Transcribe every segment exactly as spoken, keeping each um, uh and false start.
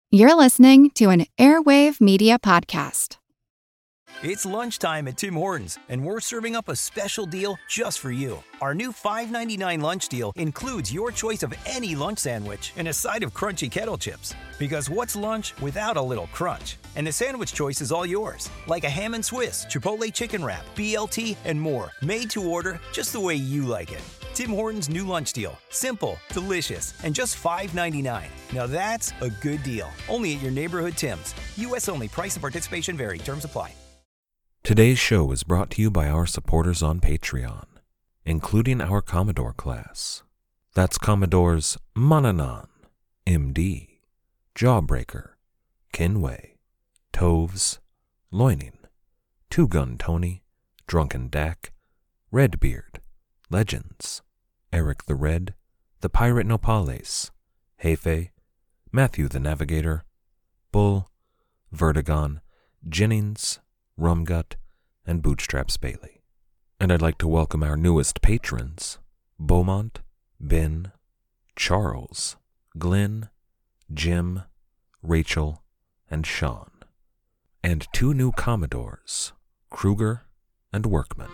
You're listening to an Airwave Media Podcast. It's lunchtime at Tim Hortons, and we're serving up a special deal just for you. Our new five ninety-nine lunch deal includes your choice of any lunch sandwich and a side of crunchy kettle chips. Because what's lunch without a little crunch? And the sandwich choice is all yours, like a ham and Swiss, Chipotle chicken wrap, B L T, and more, made to order just the way you like it. Tim Hortons' new lunch deal. Simple, delicious, and just five ninety-nine. Now that's a good deal. Only at your neighborhood Tim's. U S only. Price and participation vary. Terms apply. Today's show is brought to you by our supporters on Patreon, including our Commodore class. That's Commodores Mananan, M D, Jawbreaker, Kinway, Toves, Loining, Two Gun Tony, Drunken Dak, Redbeard, Legends, Eric the Red, The Pirate Nopales, Hefe, Matthew the Navigator, Bull, Vertigon, Jennings, Rumgut, and Bootstraps Bailey. And I'd like to welcome our newest patrons, Beaumont, Ben, Charles, Glenn, Jim, Rachel, and Sean. And two new Commodores, Kruger and Workman.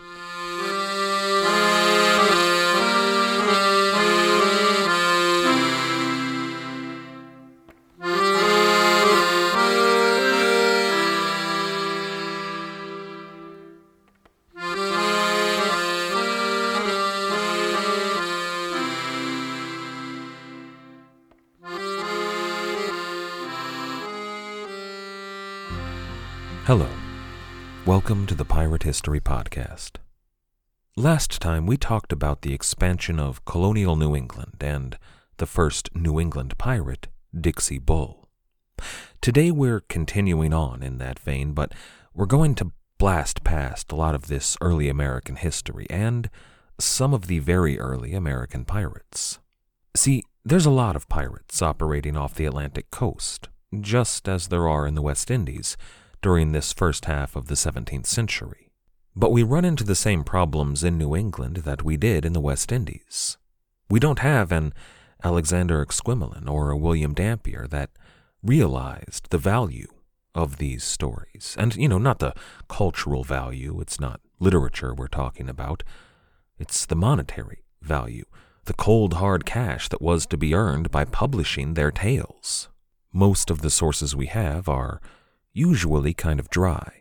Hello. Welcome to the Pirate History Podcast. Last time we talked about the expansion of colonial New England and the first New England pirate, Dixie Bull. Today we're continuing on in that vein, but we're going to blast past a lot of this early American history and some of the very early American pirates. See, there's a lot of pirates operating off the Atlantic coast, just as there are in the West Indies, during this first half of the seventeenth century. But we run into the same problems in New England that we did in the West Indies. We don't have an Alexander Exquemelin or a William Dampier that realized the value of these stories. And, you know, not the cultural value, it's not literature we're talking about, it's the monetary value, the cold hard cash that was to be earned by publishing their tales. Most of the sources we have are usually kind of dry.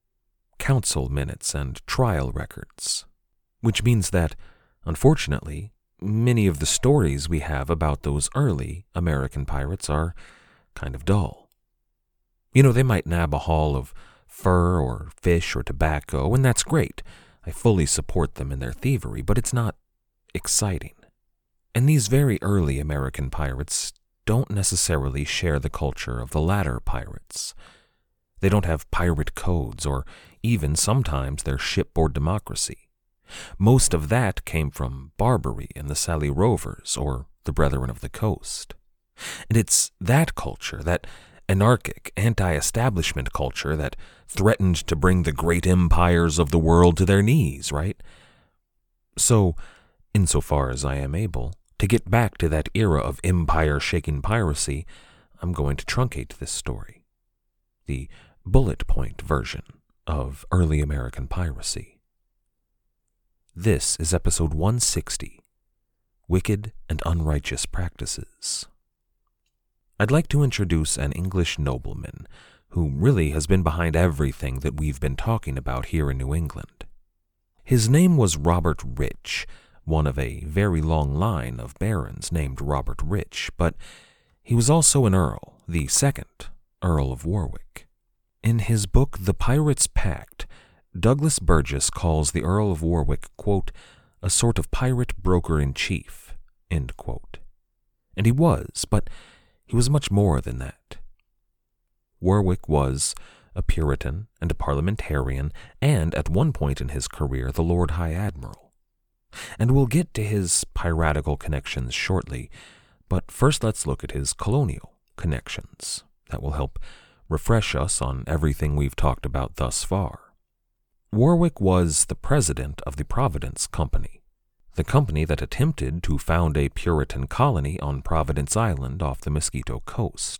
Council minutes and trial records. Which means that, unfortunately, many of the stories we have about those early American pirates are kind of dull. You know, they might nab a haul of fur or fish or tobacco, and that's great. I fully support them in their thievery, but it's not exciting. And these very early American pirates don't necessarily share the culture of the latter pirates. They don't have pirate codes or even sometimes their shipboard democracy. Most of that came from Barbary and the Sally Rovers or the Brethren of the Coast. And it's that culture, that anarchic, anti-establishment culture that threatened to bring the great empires of the world to their knees, right? So, insofar as I am able, to get back to that era of empire-shaking piracy, I'm going to truncate this story. The bullet point version of early American piracy. This is episode one sixty, Wicked and Unrighteous Practices. I'd like to introduce an English nobleman who really has been behind everything that we've been talking about here in New England. His name was Robert Rich, one of a very long line of barons named Robert Rich, but he was also an earl, the second Earl of Warwick. In his book, The Pirates' Pact, Douglas Burgess calls the Earl of Warwick, quote, a sort of pirate broker-in-chief, end quote. And he was, but he was much more than that. Warwick was a Puritan and a parliamentarian, and at one point in his career, the Lord High Admiral. And we'll get to his piratical connections shortly, but first let's look at his colonial connections. That will help refresh us on everything we've talked about thus far. Warwick was the president of the Providence Company, the company that attempted to found a Puritan colony on Providence Island off the Mosquito Coast.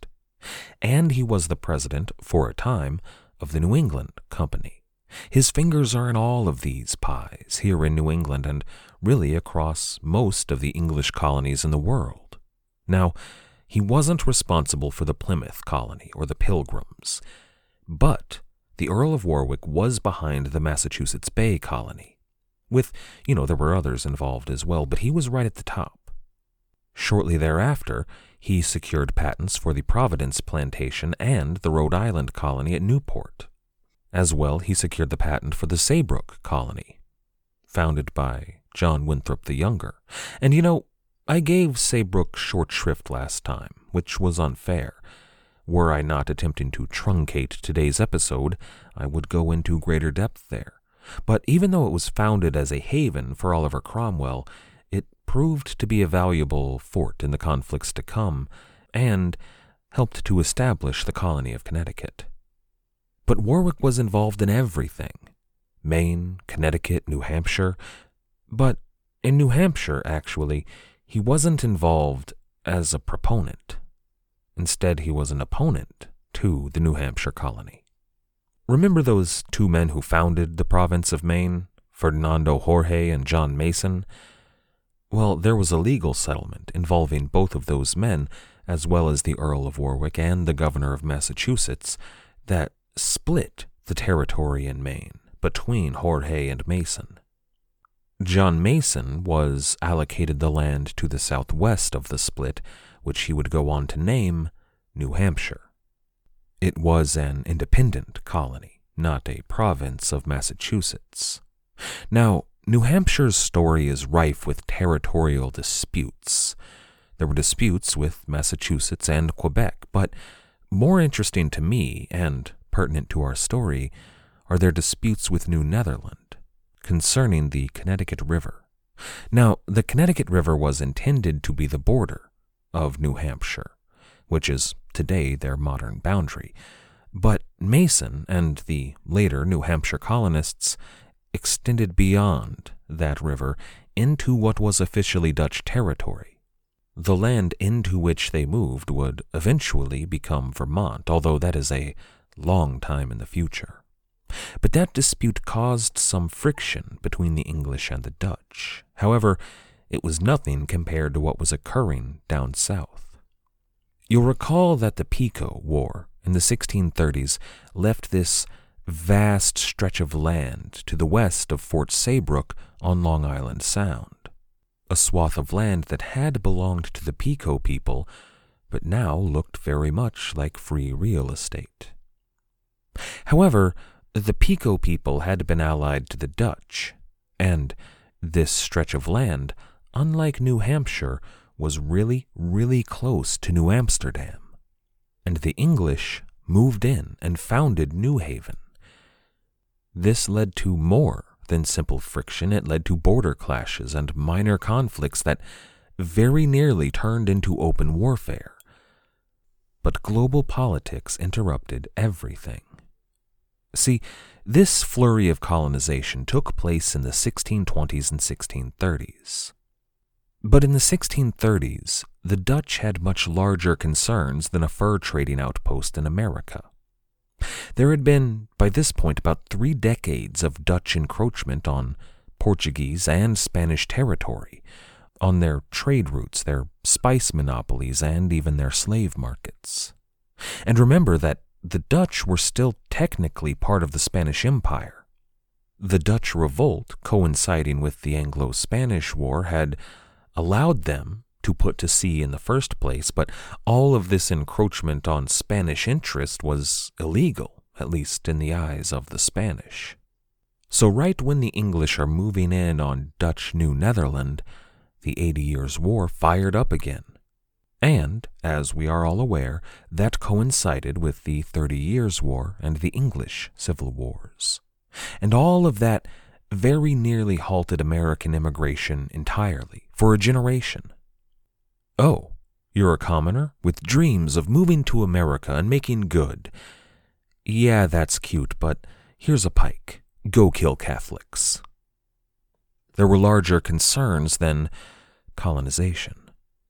And he was the president, for a time, of the New England Company. His fingers are in all of these pies here in New England and really across most of the English colonies in the world. Now, he wasn't responsible for the Plymouth colony or the Pilgrims, but the Earl of Warwick was behind the Massachusetts Bay colony. With, you know, there were others involved as well, but he was right at the top. Shortly thereafter, he secured patents for the Providence plantation and the Rhode Island colony at Newport. As well, he secured the patent for the Saybrook colony, founded by John Winthrop the Younger. And you know, I gave Saybrook short shrift last time, which was unfair. Were I not attempting to truncate today's episode, I would go into greater depth there. But even though it was founded as a haven for Oliver Cromwell, it proved to be a valuable fort in the conflicts to come, and helped to establish the colony of Connecticut. But Warwick was involved in everything. Maine, Connecticut, New Hampshire. But in New Hampshire, actually, he wasn't involved as a proponent. Instead, he was an opponent to the New Hampshire colony. Remember those two men who founded the province of Maine, Ferdinando Jorge and John Mason? Well, there was a legal settlement involving both of those men, as well as the Earl of Warwick and the governor of Massachusetts, that split the territory in Maine between Jorge and Mason. John Mason was allocated the land to the southwest of the split, which he would go on to name New Hampshire. It was an independent colony, not a province of Massachusetts. Now, New Hampshire's story is rife with territorial disputes. There were disputes with Massachusetts and Quebec, but more interesting to me, and pertinent to our story, are their disputes with New Netherland concerning the Connecticut River. Now, the Connecticut River was intended to be the border of New Hampshire, which is today their modern boundary, but Mason and the later New Hampshire colonists extended beyond that river into what was officially Dutch territory. The land into which they moved would eventually become Vermont, although that is a long time in the future. But that dispute caused some friction between the English and the Dutch. However, it was nothing compared to what was occurring down south. You'll recall that the Pico War in the sixteen thirties left this vast stretch of land to the west of Fort Saybrook on Long Island Sound, a swath of land that had belonged to the Pico people, but now looked very much like free real estate. However, the Pico people had been allied to the Dutch, and this stretch of land, unlike New Hampshire, was really, really close to New Amsterdam, and the English moved in and founded New Haven. This led to more than simple friction. It led to border clashes and minor conflicts that very nearly turned into open warfare. But global politics interrupted everything. See, this flurry of colonization took place in the sixteen twenties and sixteen thirties. But in the sixteen thirties, the Dutch had much larger concerns than a fur trading outpost in America. There had been, by this point, about three decades of Dutch encroachment on Portuguese and Spanish territory, on their trade routes, their spice monopolies, and even their slave markets. And remember that the Dutch were still technically part of the Spanish Empire. The Dutch revolt, coinciding with the Anglo-Spanish War, had allowed them to put to sea in the first place, but all of this encroachment on Spanish interest was illegal, at least in the eyes of the Spanish. So right when the English are moving in on Dutch New Netherland, the Eighty Years' War fired up again. And, as we are all aware, that coincided with the Thirty Years' War and the English Civil Wars. And all of that very nearly halted American immigration entirely, for a generation. Oh, you're a commoner with dreams of moving to America and making good. Yeah, that's cute, but here's a pike. Go kill Catholics. There were larger concerns than colonization.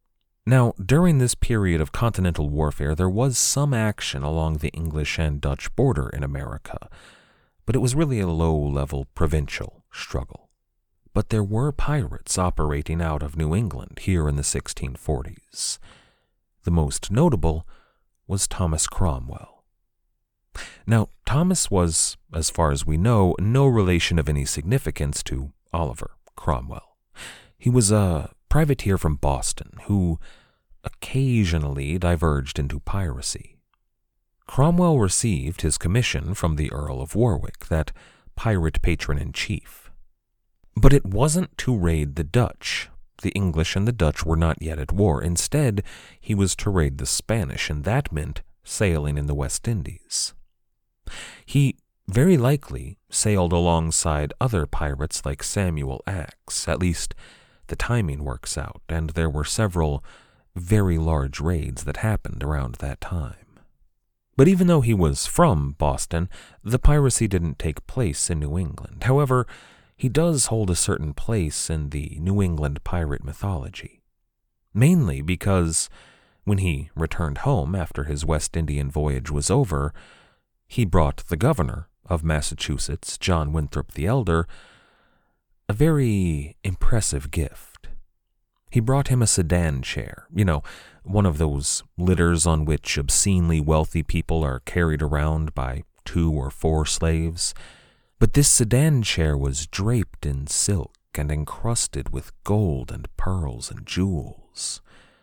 Now, during this period of continental warfare, there was some action along the English and Dutch border in America, but it was really a low-level provincial struggle. But there were pirates operating out of New England here in the sixteen forties. The most notable was Thomas Cromwell. Now, Thomas was, as far as we know, no relation of any significance to Oliver Cromwell. He was a privateer from Boston who occasionally diverged into piracy. Cromwell received his commission from the Earl of Warwick, that pirate patron-in-chief. But it wasn't to raid the Dutch. The English and the Dutch were not yet at war. Instead, he was to raid the Spanish, and that meant sailing in the West Indies. He very likely sailed alongside other pirates like Samuel Axe. At least the timing works out, and there were several very large raids that happened around that time. But even though he was from Boston, the piracy didn't take place in New England. However, he does hold a certain place in the New England pirate mythology, mainly because when he returned home after his West Indian voyage was over, he brought the governor of Massachusetts, John Winthrop the Elder, a very impressive gift. He brought him a sedan chair, you know, one of those litters on which obscenely wealthy people are carried around by two or four slaves. But this sedan chair was draped in silk and encrusted with gold and pearls and jewels.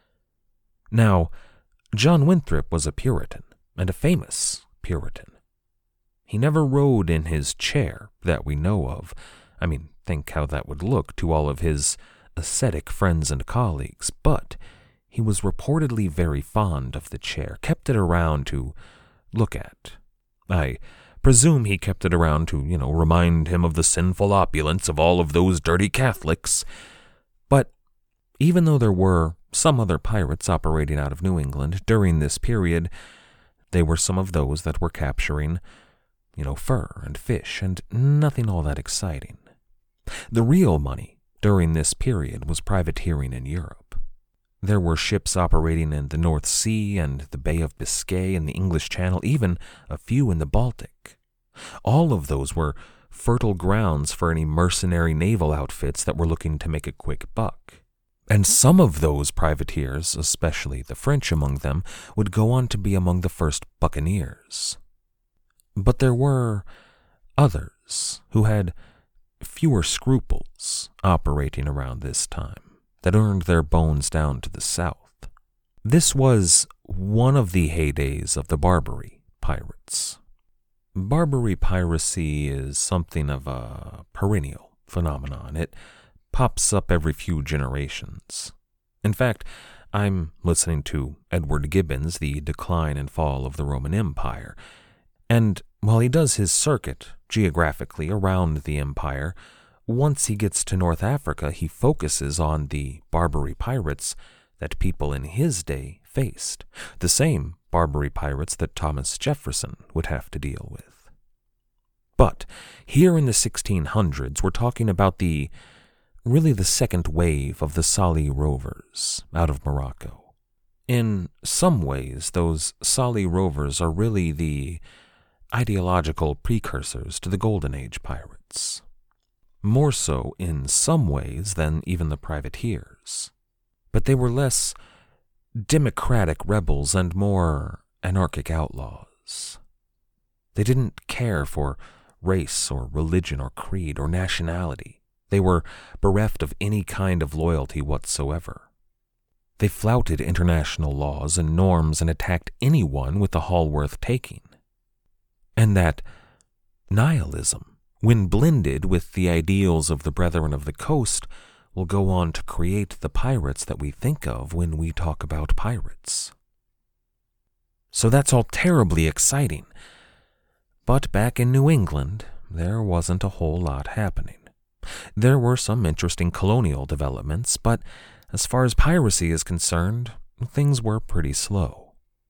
Now, John Winthrop was a Puritan, and a famous Puritan. He never rode in his chair that we know of. I mean, think how that would look to all of his ascetic friends and colleagues, but he was reportedly very fond of the chair, kept it around to look at. I presume he kept it around to, you know, remind him of the sinful opulence of all of those dirty Catholics. But even though there were some other pirates operating out of New England during this period, they were some of those that were capturing, you know, fur and fish and nothing all that exciting. The real money during this period was privateering in Europe. There were ships operating in the North Sea and the Bay of Biscay and the English Channel, even a few in the Baltic. All of those were fertile grounds for any mercenary naval outfits that were looking to make a quick buck. And some of those privateers, especially the French among them, would go on to be among the first buccaneers. But there were others who had fewer scruples operating around this time, that earned their bones down to the south. This was one of the heydays of the Barbary pirates. Barbary piracy is something of a perennial phenomenon. It pops up every few generations. In fact, I'm listening to Edward Gibbon's The Decline and Fall of the Roman Empire, and while he does his circuit geographically around the empire, once he gets to North Africa, he focuses on the Barbary pirates that people in his day faced, the same Barbary pirates that Thomas Jefferson would have to deal with. But here in the sixteen hundreds, we're talking about the, really the second wave of the Salih rovers out of Morocco. In some ways, those Salih rovers are really the ideological precursors to the Golden Age pirates. More so in some ways than even the privateers. But they were less democratic rebels and more anarchic outlaws. They didn't care for race or religion or creed or nationality. They were bereft of any kind of loyalty whatsoever. They flouted international laws and norms and attacked anyone with a haul worth taking. And that nihilism, when blended with the ideals of the Brethren of the Coast, will go on to create the pirates that we think of when we talk about pirates. So that's all terribly exciting. But back in New England, there wasn't a whole lot happening. There were some interesting colonial developments, but as far as piracy is concerned, things were pretty slow.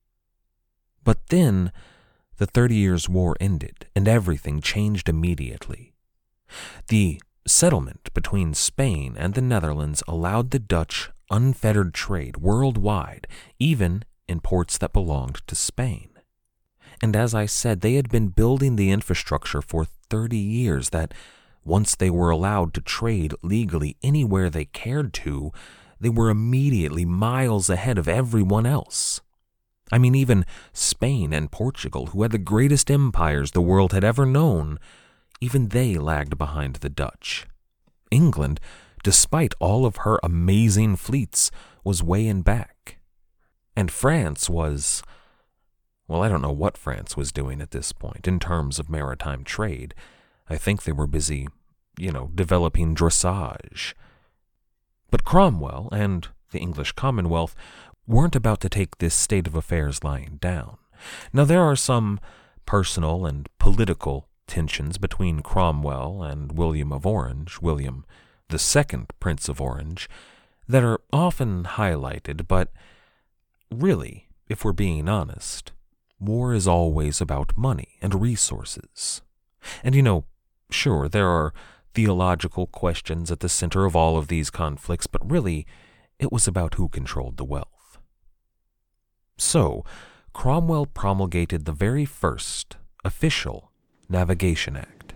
But then, the Thirty Years' War ended, and everything changed immediately. The settlement between Spain and the Netherlands allowed the Dutch unfettered trade worldwide, even in ports that belonged to Spain. And as I said, they had been building the infrastructure for thirty years that, once they were allowed to trade legally anywhere they cared to, they were immediately miles ahead of everyone else. I mean, even Spain and Portugal, who had the greatest empires the world had ever known, even they lagged behind the Dutch. England, despite all of her amazing fleets, was way in back. And France was, well, I don't know what France was doing at this point in terms of maritime trade. I think they were busy, you know, developing dressage. But Cromwell and the English Commonwealth weren't about to take this state of affairs lying down. Now, there are some personal and political tensions between Cromwell and William of Orange, William the Second Prince of Orange, that are often highlighted, but really, if we're being honest, war is always about money and resources. And you know, sure, there are theological questions at the center of all of these conflicts, but really, it was about who controlled the wealth. So, Cromwell promulgated the very first official Navigation Act.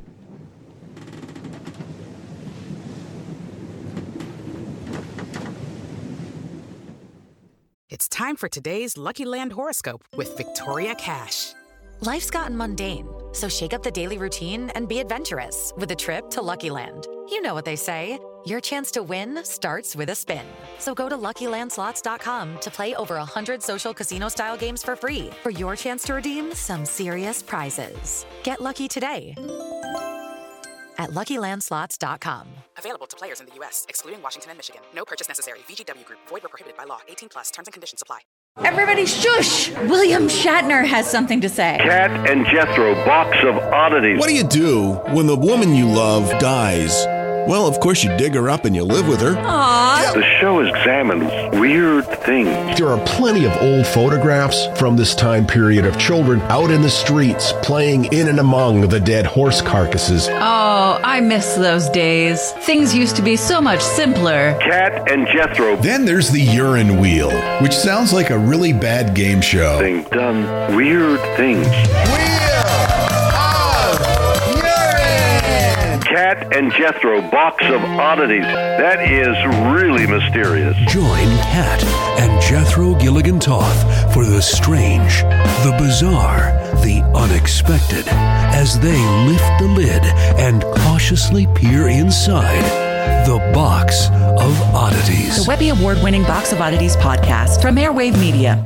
It's time for today's Lucky Land horoscope with Victoria Cash. Life's gotten mundane, so shake up the daily routine and be adventurous with a trip to Lucky Land. You know what they say, your chance to win starts with a spin. So go to Lucky Land Slots dot com to play over one hundred social casino-style games for free for your chance to redeem some serious prizes. Get lucky today at Lucky Land Slots dot com. Available to players in the U S, excluding Washington and Michigan. No purchase necessary. V G W Group. Void where prohibited by law. eighteen plus. Terms and conditions apply. Everybody shush! William Shatner has something to say. Cat and Jethro, box of oddities. What do you do when the woman you love dies? Well, of course you dig her up and you live with her. Aww. The show examines weird things. There are plenty of old photographs from this time period of children out in the streets playing in and among the dead horse carcasses. Oh, I miss those days. Things used to be so much simpler. Cat and Jethro. Then there's the urine wheel, which sounds like a really bad game show. Thing done weird things. Cat and Jethro, box of oddities. That is really mysterious. Join Cat and Jethro Gilligan Toth for the strange, the bizarre, the unexpected, as they lift the lid and cautiously peer inside the Box of Oddities. The Webby Award-winning Box of Oddities podcast from Airwave Media.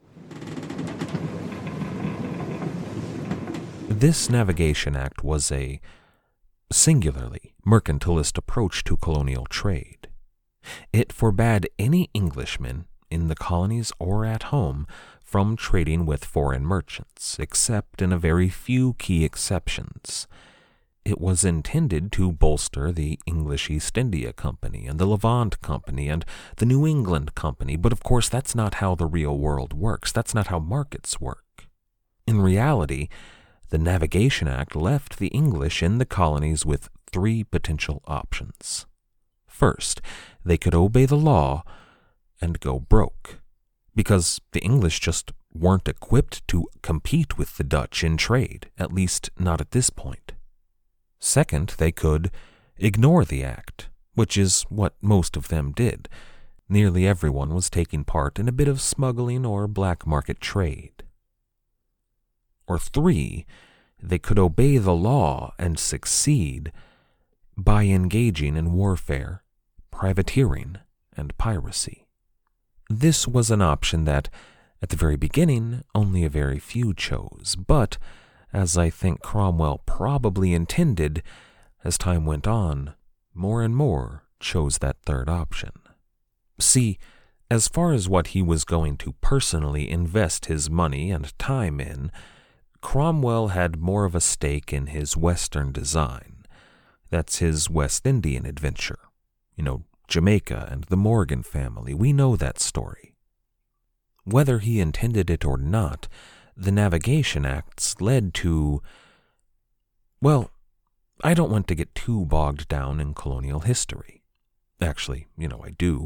This Navigation Act was a singularly mercantilist approach to colonial trade. It forbade any Englishmen in the colonies or at home from trading with foreign merchants, except in a very few key exceptions. It was intended to bolster the English East India Company and the Levant Company and the New England Company, but of course that's not how the real world works. That's not how markets work. In reality, the Navigation Act left the English in the colonies with three potential options. First, they could obey the law and go broke, because the English just weren't equipped to compete with the Dutch in trade, at least not at this point. Second, they could ignore the act, which is what most of them did. Nearly everyone was taking part in a bit of smuggling or black market trade. Or three, they could obey the law and succeed by engaging in warfare, privateering, and piracy. This was an option that, at the very beginning, only a very few chose, but, as I think Cromwell probably intended, as time went on, more and more chose that third option. See, as far as what he was going to personally invest his money and time in, Cromwell had more of a stake in his Western design. That's his West Indian adventure. You know, Jamaica and the Morgan family, we know that story. Whether he intended it or not, the Navigation Acts led to, well, I don't want to get too bogged down in colonial history. Actually, you know, I do.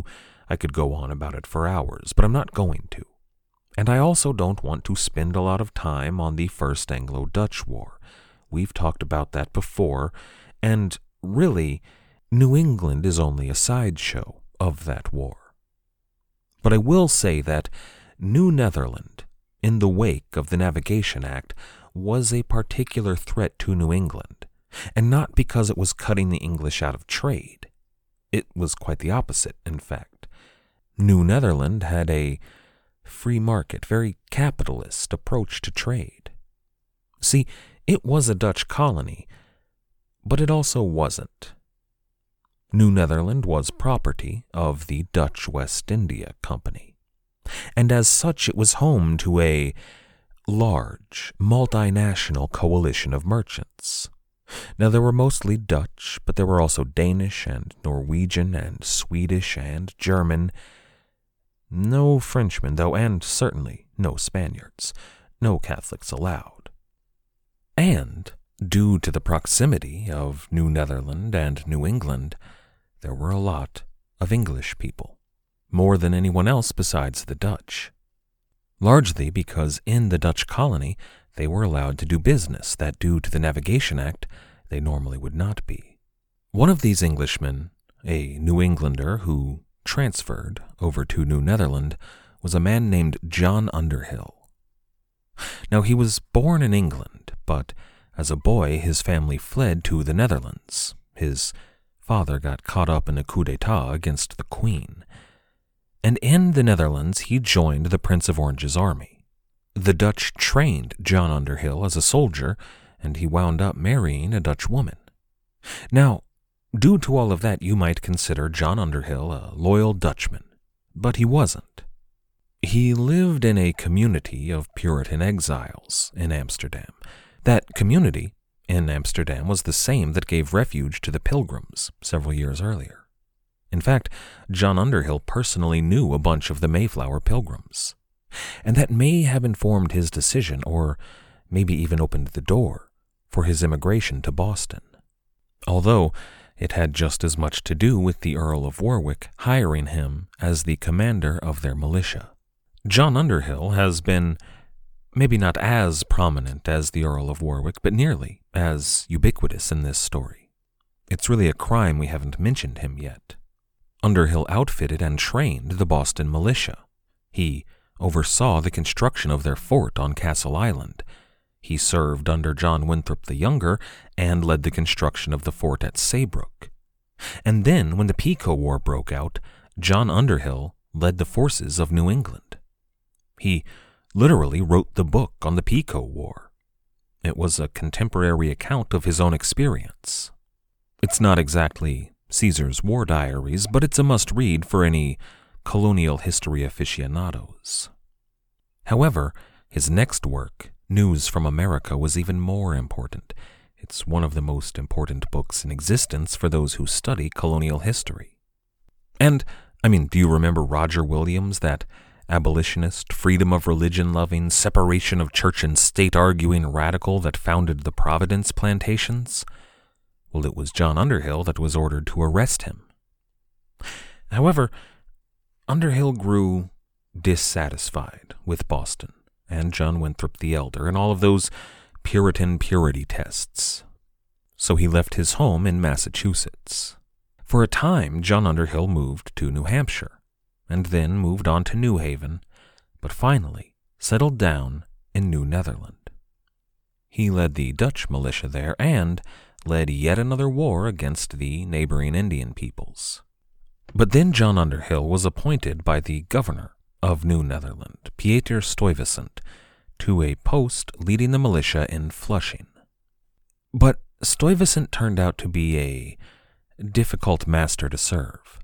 I could go on about it for hours, but I'm not going to. And I also don't want to spend a lot of time on the First Anglo-Dutch War. We've talked about that before, and really, New England is only a sideshow of that war. But I will say that New Netherland, in the wake of the Navigation Act, was a particular threat to New England, and not because it was cutting the English out of trade. It was quite the opposite, in fact. New Netherland had a free market, very capitalist approach to trade. See, it was a Dutch colony, but it also wasn't. New Netherland was property of the Dutch West India Company, and as such it was home to a large, multinational coalition of merchants. Now, there were mostly Dutch, but there were also Danish and Norwegian and Swedish and German. No Frenchmen, though, and certainly no Spaniards. No Catholics allowed. And, due to the proximity of New Netherland and New England, there were a lot of English people, more than anyone else besides the Dutch. Largely because in the Dutch colony they were allowed to do business that, due to the Navigation Act, they normally would not be. One of these Englishmen, a New Englander who transferred over to New Netherland, was a man named John Underhill. Now, he was born in England, but as a boy his family fled to the Netherlands. His father got caught up in a coup d'etat against the Queen, and in the Netherlands he joined the Prince of Orange's army. The Dutch trained John Underhill as a soldier, and he wound up marrying a Dutch woman. Now, due to all of that, you might consider John Underhill a loyal Dutchman, but he wasn't. He lived in a community of Puritan exiles in Amsterdam. That community in Amsterdam was the same that gave refuge to the Pilgrims several years earlier. In fact, John Underhill personally knew a bunch of the Mayflower Pilgrims, and that may have informed his decision, or maybe even opened the door, for his immigration to Boston. Although it had just as much to do with the Earl of Warwick hiring him as the commander of their militia. John Underhill has been maybe not as prominent as the Earl of Warwick, but nearly as ubiquitous in this story. It's really a crime we haven't mentioned him yet. Underhill outfitted and trained the Boston militia. He oversaw the construction of their fort on Castle Island. He served under John Winthrop the Younger and led the construction of the fort at Saybrook. And then, when the Pequot War broke out, John Underhill led the forces of New England. He literally wrote the book on the Pequot War. It was a contemporary account of his own experience. It's not exactly Caesar's War Diaries, but it's a must-read for any colonial history aficionados. However, his next work, News from America, was even more important. It's one of the most important books in existence for those who study colonial history. And, I mean, do you remember Roger Williams, that abolitionist, freedom of religion-loving, separation of church and state-arguing radical that founded the Providence plantations? Well, it was John Underhill that was ordered to arrest him. However, Underhill grew dissatisfied with Boston and John Winthrop the Elder and all of those Puritan purity tests. So he left his home in Massachusetts. For a time, John Underhill moved to New Hampshire, and then moved on to New Haven, but finally settled down in New Netherland. He led the Dutch militia there and led yet another war against the neighboring Indian peoples. But then John Underhill was appointed by the governor of New Netherland, Pieter Stuyvesant, to a post leading the militia in Flushing. But Stuyvesant turned out to be a difficult master to serve.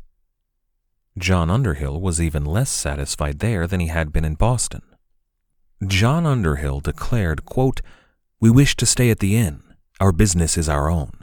John Underhill was even less satisfied there than he had been in Boston. John Underhill declared, quote, "We wish to stay at the inn. Our business is our own."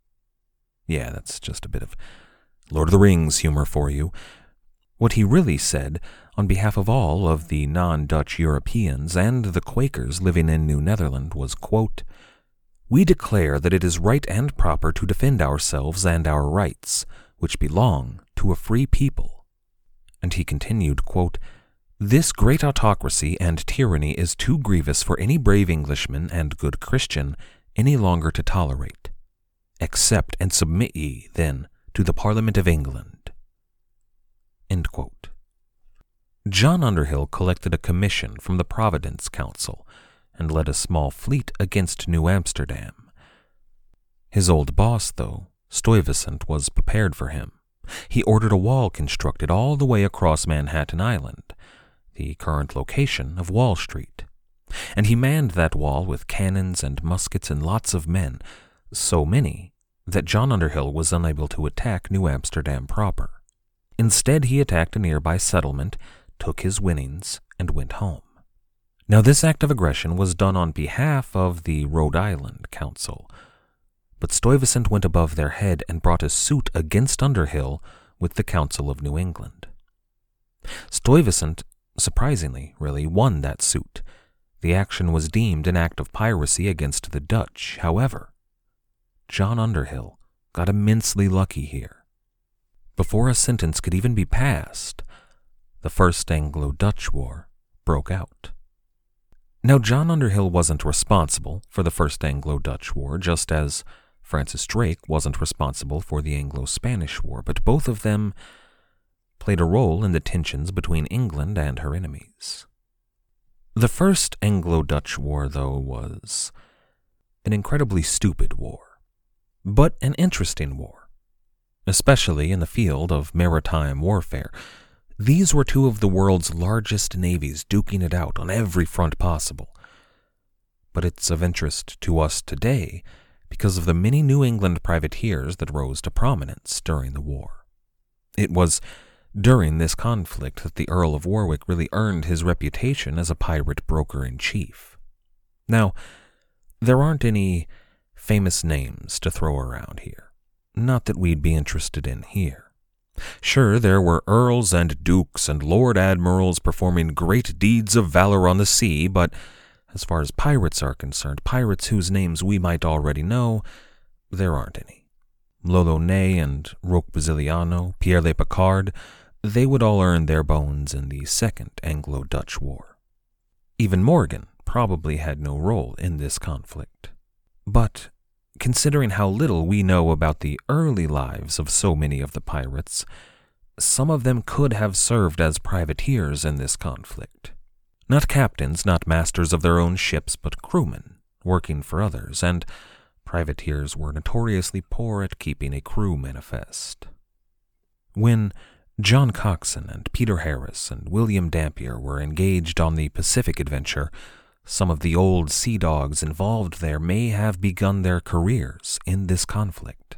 Yeah, that's just a bit of Lord of the Rings humor for you. What he really said, on behalf of all of the non-Dutch Europeans and the Quakers living in New Netherland, was, quote, "We declare that it is right and proper to defend ourselves and our rights, which belong to a free people." And he continued, quote, "This great autocracy and tyranny is too grievous for any brave Englishman and good Christian any longer to tolerate. Accept and submit ye, then, to the Parliament of England." End quote. John Underhill collected a commission from the Providence Council and led a small fleet against New Amsterdam. His old boss, though, Stuyvesant, was prepared for him. He ordered a wall constructed all the way across Manhattan Island, the current location of Wall Street. And he manned that wall with cannons and muskets and lots of men, so many that John Underhill was unable to attack New Amsterdam proper. Instead, he attacked a nearby settlement, took his winnings, and went home. Now, this act of aggression was done on behalf of the Rhode Island Council, but Stuyvesant went above their head and brought a suit against Underhill with the Council of New England. Stuyvesant, surprisingly, really won that suit. The action was deemed an act of piracy against the Dutch. However, John Underhill got immensely lucky here. Before a sentence could even be passed, the First Anglo-Dutch War broke out. Now, John Underhill wasn't responsible for the First Anglo-Dutch War, just as Francis Drake wasn't responsible for the Anglo-Spanish War, but both of them played a role in the tensions between England and her enemies. The First Anglo-Dutch War, though, was an incredibly stupid war, but an interesting war, especially in the field of maritime warfare. These were two of the world's largest navies duking it out on every front possible. But it's of interest to us today because of the many New England privateers that rose to prominence during the war. It was during this conflict that the Earl of Warwick really earned his reputation as a pirate broker-in-chief. Now, there aren't any famous names to throw around here. Not that we'd be interested in here. Sure, there were earls and dukes and lord admirals performing great deeds of valor on the sea, but as far as pirates are concerned, pirates whose names we might already know, there aren't any. L'Ollonais and Roque Basiliano, Pierre Le Picard, they would all earn their bones in the Second Anglo-Dutch War. Even Morgan probably had no role in this conflict. But considering how little we know about the early lives of so many of the pirates, some of them could have served as privateers in this conflict. Not captains, not masters of their own ships, but crewmen, working for others, and privateers were notoriously poor at keeping a crew manifest. When John Coxon and Peter Harris and William Dampier were engaged on the Pacific adventure, some of the old sea dogs involved there may have begun their careers in this conflict.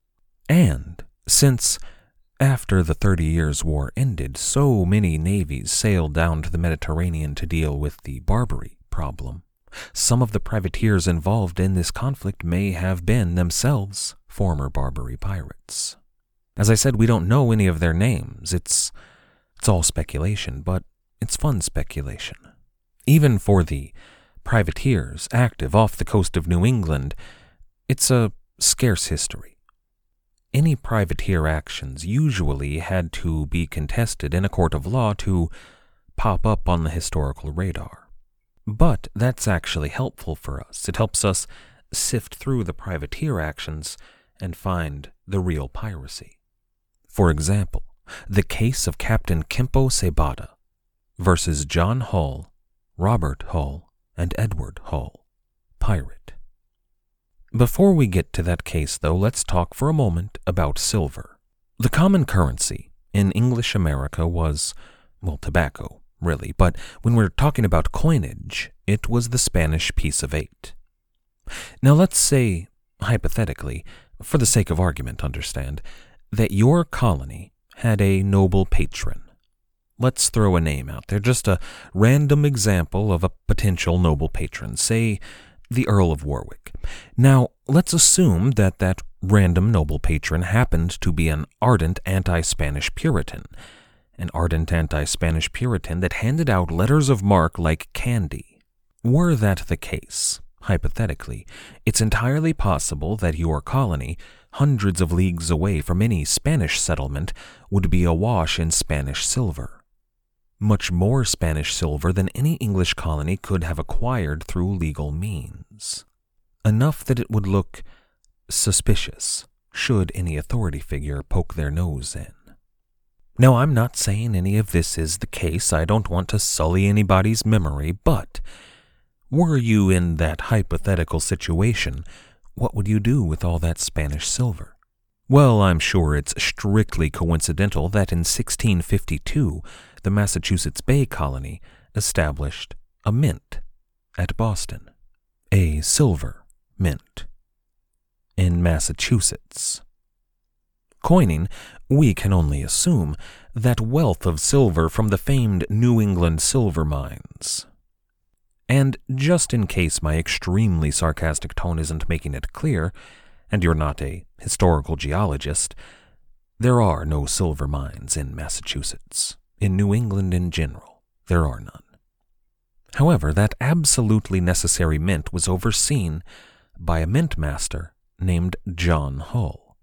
And since, after the Thirty Years' War ended, so many navies sailed down to the Mediterranean to deal with the Barbary problem, some of the privateers involved in this conflict may have been themselves former Barbary pirates. As I said, we don't know any of their names. It's, it's all speculation, but it's fun speculation. Even for the privateers active off the coast of New England, it's a scarce history. Any privateer actions usually had to be contested in a court of law to pop up on the historical radar. But that's actually helpful for us. It helps us sift through the privateer actions and find the real piracy. For example, the case of Captain Kempo Sebada versus John Hull, Robert Hull, and Edward Hull, pirate. Before we get to that case, though, let's talk for a moment about silver. The common currency in English America was, well, tobacco, really, but when we're talking about coinage, it was the Spanish piece of eight. Now let's say, hypothetically, for the sake of argument, understand, that your colony had a noble patron. Let's throw a name out there, just a random example of a potential noble patron, say the Earl of Warwick. Now, let's assume that that random noble patron happened to be an ardent anti-Spanish Puritan, an ardent anti-Spanish Puritan that handed out letters of marque like candy. Were that the case, hypothetically, it's entirely possible that your colony, hundreds of leagues away from any Spanish settlement, would be awash in Spanish silver. Much more Spanish silver than any English colony could have acquired through legal means. Enough that it would look suspicious should any authority figure poke their nose in. Now, I'm not saying any of this is the case. I don't want to sully anybody's memory, but were you in that hypothetical situation, what would you do with all that Spanish silver? Well, I'm sure it's strictly coincidental that in sixteen fifty-two, the Massachusetts Bay Colony established a mint at Boston, a silver mint in Massachusetts. Coining, we can only assume, that wealth of silver from the famed New England silver mines. And just in case my extremely sarcastic tone isn't making it clear, and you're not a historical geologist, there are no silver mines in Massachusetts. In New England in general, there are none. However, that absolutely necessary mint was overseen by a mint master named John Hull.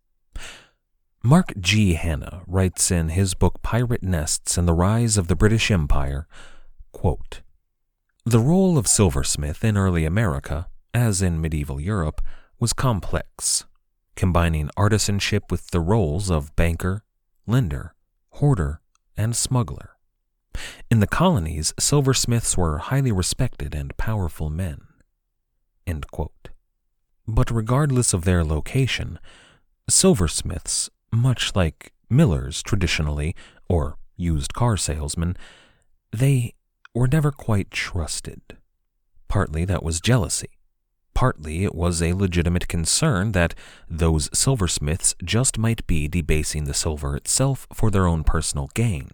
Mark G. Hanna writes in his book Pirate Nests and the Rise of the British Empire, quote, "The role of silversmith in early America, as in medieval Europe, was complex, combining artisanship with the roles of banker, lender, hoarder, and smuggler. In the colonies, silversmiths were highly respected and powerful men." End quote. But regardless of their location, silversmiths, much like millers traditionally, or used car salesmen, they were never quite trusted. Partly that was jealousy. Partly it was a legitimate concern that those silversmiths just might be debasing the silver itself for their own personal gain.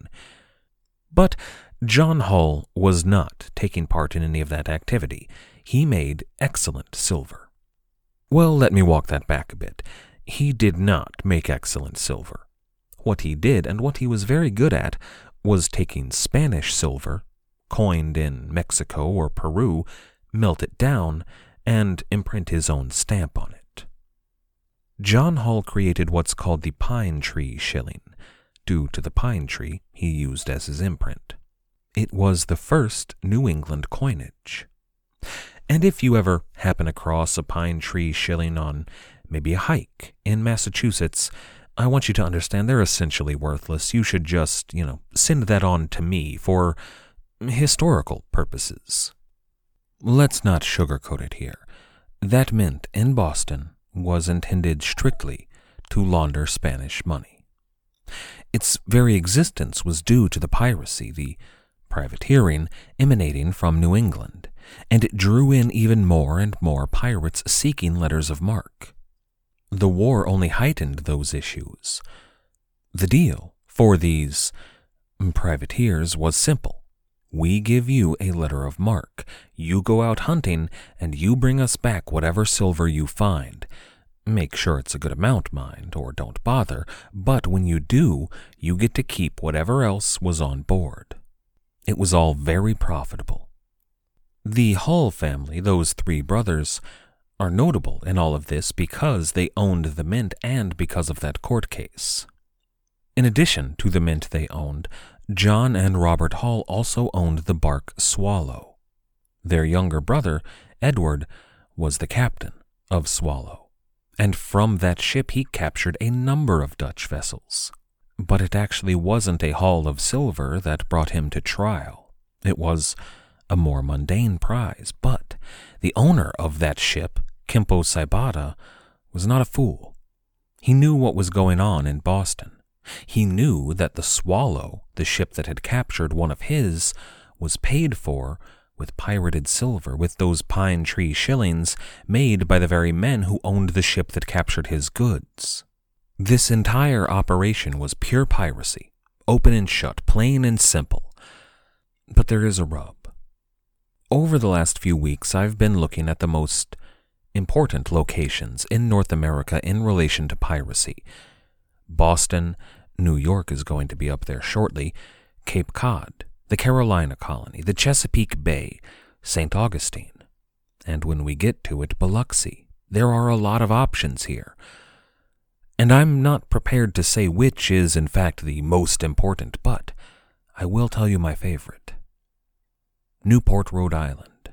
But John Hull was not taking part in any of that activity. He made excellent silver. Well, let me walk that back a bit. He did not make excellent silver. What he did, and what he was very good at, was taking Spanish silver, coined in Mexico or Peru, melt it down, and imprint his own stamp on it. John Hull created what's called the pine tree shilling, due to the pine tree he used as his imprint. It was the first New England coinage. And if you ever happen across a pine tree shilling on maybe a hike in Massachusetts, I want you to understand they're essentially worthless. You should just, you know, send that on to me for historical purposes. Let's not sugarcoat it here. That mint in Boston was intended strictly to launder Spanish money. Its very existence was due to the piracy, the privateering emanating from New England, and it drew in even more and more pirates seeking letters of marque. The war only heightened those issues. The deal for these privateers was simple. We give you a letter of marque. You go out hunting, and you bring us back whatever silver you find. Make sure it's a good amount, mind, or don't bother, but when you do, you get to keep whatever else was on board. It was all very profitable. The Hull family, those three brothers, are notable in all of this because they owned the mint and because of that court case. In addition to the mint they owned, John and Robert Hull also owned the bark Swallow. Their younger brother, Edward, was the captain of Swallow, and from that ship he captured a number of Dutch vessels. But it actually wasn't a haul of silver that brought him to trial. It was a more mundane prize, but the owner of that ship, Kimpo Saibata, was not a fool. He knew what was going on in Boston. He knew that the Swallow, the ship that had captured one of his, was paid for with pirated silver, with those pine tree shillings made by the very men who owned the ship that captured his goods. This entire operation was pure piracy, open and shut, plain and simple. But there is a rub. Over the last few weeks, I've been looking at the most important locations in North America in relation to piracy. Boston, New York is going to be up there shortly, Cape Cod, the Carolina Colony, the Chesapeake Bay, Saint Augustine, and when we get to it, Biloxi. There are a lot of options here. And I'm not prepared to say which is in fact the most important, but I will tell you my favorite. Newport, Rhode Island.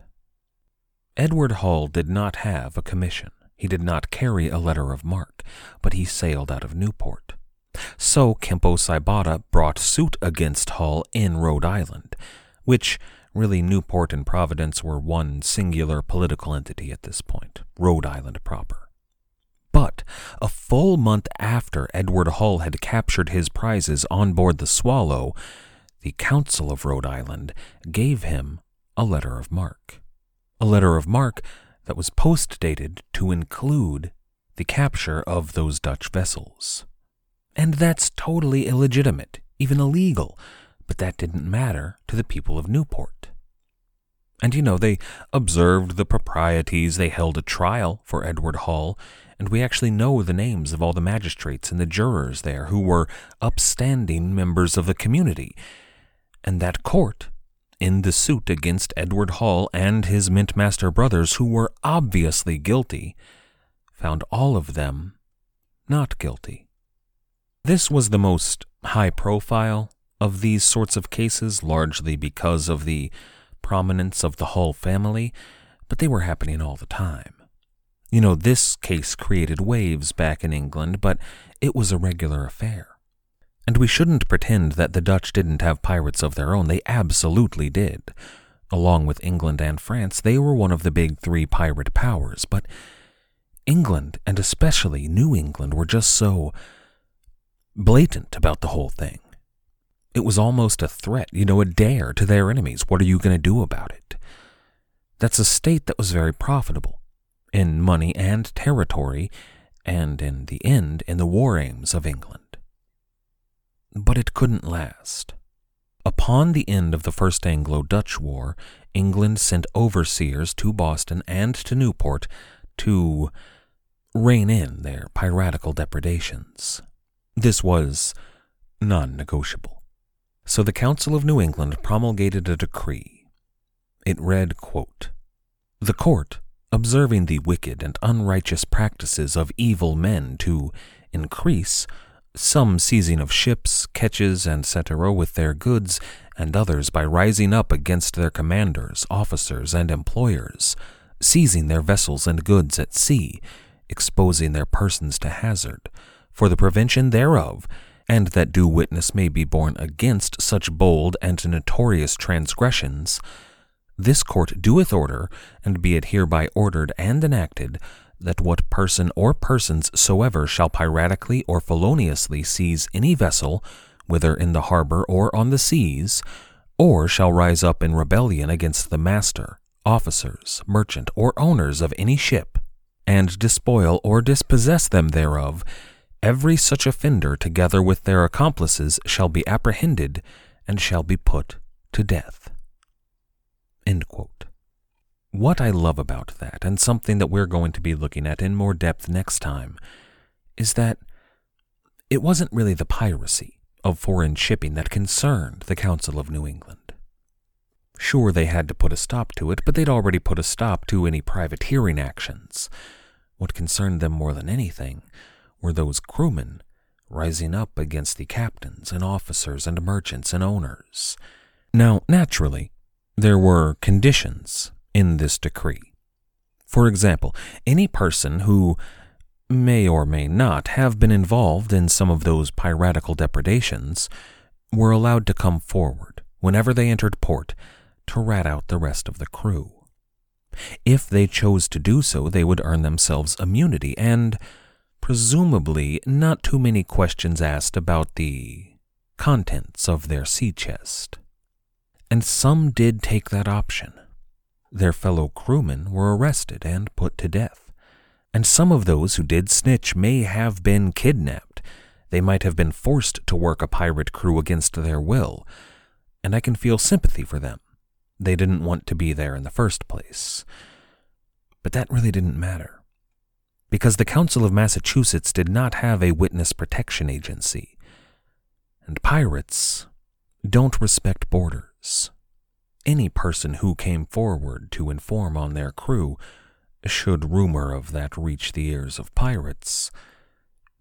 Edward Hull did not have a commission. He did not carry a letter of marque, but he sailed out of Newport. So Kempo Saibata brought suit against Hull in Rhode Island, which really Newport and Providence were one singular political entity at this point, Rhode Island proper. But a full month after Edward Hull had captured his prizes on board the Swallow, the Council of Rhode Island gave him a letter of marque. A letter of marque that was post-dated to include the capture of those Dutch vessels. And that's totally illegitimate, even illegal, but that didn't matter to the people of Newport. And you know, they observed the proprieties, they held a trial for Edward Hull, and we actually know the names of all the magistrates and the jurors there who were upstanding members of the community. And that court, in the suit against Edward Hull and his Mintmaster brothers, who were obviously guilty, found all of them not guilty. This was the most high-profile of these sorts of cases, largely because of the prominence of the Hull family, but they were happening all the time. You know, this case created waves back in England, but it was a regular affair. And we shouldn't pretend that the Dutch didn't have pirates of their own. They absolutely did. Along with England and France, they were one of the big three pirate powers, but England, and especially New England, were just so blatant about the whole thing. It was almost a threat, you know, a dare to their enemies. What are you going to do about it? That's a state that was very profitable in money and territory, and in the end, in the war aims of England. But it couldn't last. Upon the end of the First Anglo-Dutch War, England sent overseers to Boston and to Newport to rein in their piratical depredations. This was non-negotiable. So the Council of New England promulgated a decree. It read, quote, "The court, observing the wicked and unrighteous practices of evil men to increase, some seizing of ships, catches, and cetera with their goods, and others by rising up against their commanders, officers, and employers, seizing their vessels and goods at sea, exposing their persons to hazard, for the prevention thereof, and that due witness may be borne against such bold and notorious transgressions, this court doeth order, and be it hereby ordered and enacted, that what person or persons soever shall piratically or feloniously seize any vessel, whether in the harbor or on the seas, or shall rise up in rebellion against the master, officers, merchant, or owners of any ship, and despoil or dispossess them thereof, every such offender together with their accomplices shall be apprehended and shall be put to death." End quote. What I love about that, and something that we're going to be looking at in more depth next time, is that it wasn't really the piracy of foreign shipping that concerned the Council of New England. Sure, they had to put a stop to it, but they'd already put a stop to any privateering actions. What concerned them more than anything were those crewmen rising up against the captains and officers and merchants and owners. Now, naturally, there were conditions in this decree. For example, any person who may or may not have been involved in some of those piratical depredations were allowed to come forward whenever they entered port to rat out the rest of the crew. If they chose to do so, they would earn themselves immunity and, presumably, not too many questions asked about the contents of their sea chest. And some did take that option. Their fellow crewmen were arrested and put to death. And some of those who did snitch may have been kidnapped. They might have been forced to work a pirate crew against their will. And I can feel sympathy for them. They didn't want to be there in the first place. But that really didn't matter. Because the Council of Massachusetts did not have a witness protection agency. And pirates don't respect borders. Any person who came forward to inform on their crew, should rumor of that reach the ears of pirates,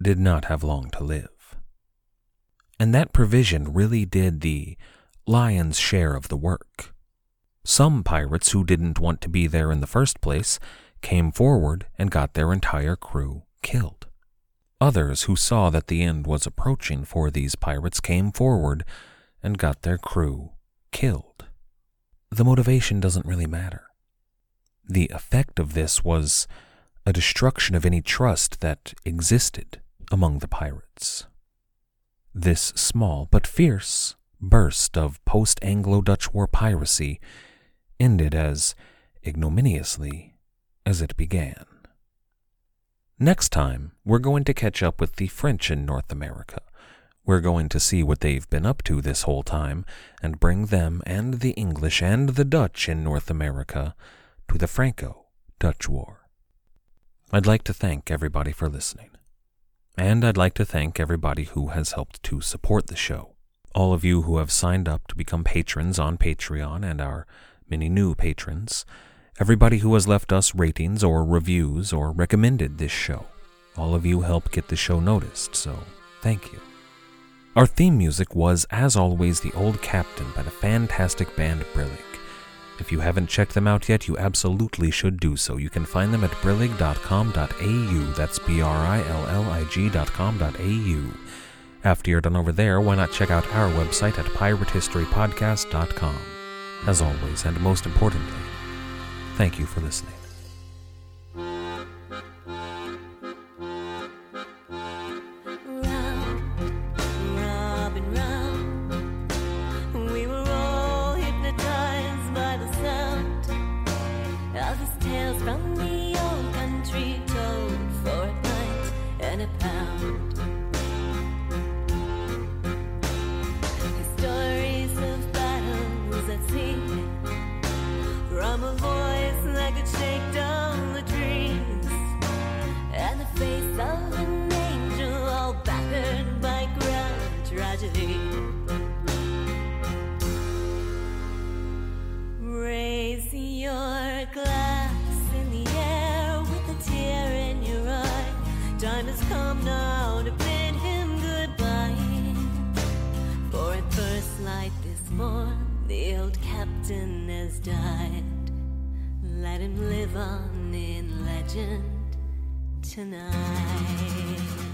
did not have long to live. And that provision really did the lion's share of the work. Some pirates who didn't want to be there in the first place came forward and got their entire crew killed. Others who saw that the end was approaching for these pirates came forward and got their crew killed. The motivation doesn't really matter. The effect of this was a destruction of any trust that existed among the pirates. This small but fierce burst of post-Anglo-Dutch War piracy ended as ignominiously as it began. Next time, we're going to catch up with the French in North America. We're going to see what they've been up to this whole time and bring them and the English and the Dutch in North America to the Franco-Dutch War. I'd like to thank everybody for listening. And I'd like to thank everybody who has helped to support the show. All of you who have signed up to become patrons on Patreon and our many new patrons. Everybody who has left us ratings or reviews or recommended this show. All of you help get the show noticed, so thank you. Our theme music was, as always, The Old Captain by the fantastic band Brillig. If you haven't checked them out yet, you absolutely should do so. You can find them at brillig dot com dot a u. That's B R I L L I G dot com dot a u. After you're done over there, why not check out our website at pirate history podcast dot com. As always, and most importantly, thank you for listening. Raise your glass in the air with a tear in your eye. Time has come now to bid him goodbye. For at first light this morn, the old captain has died. Let him live on in legend tonight.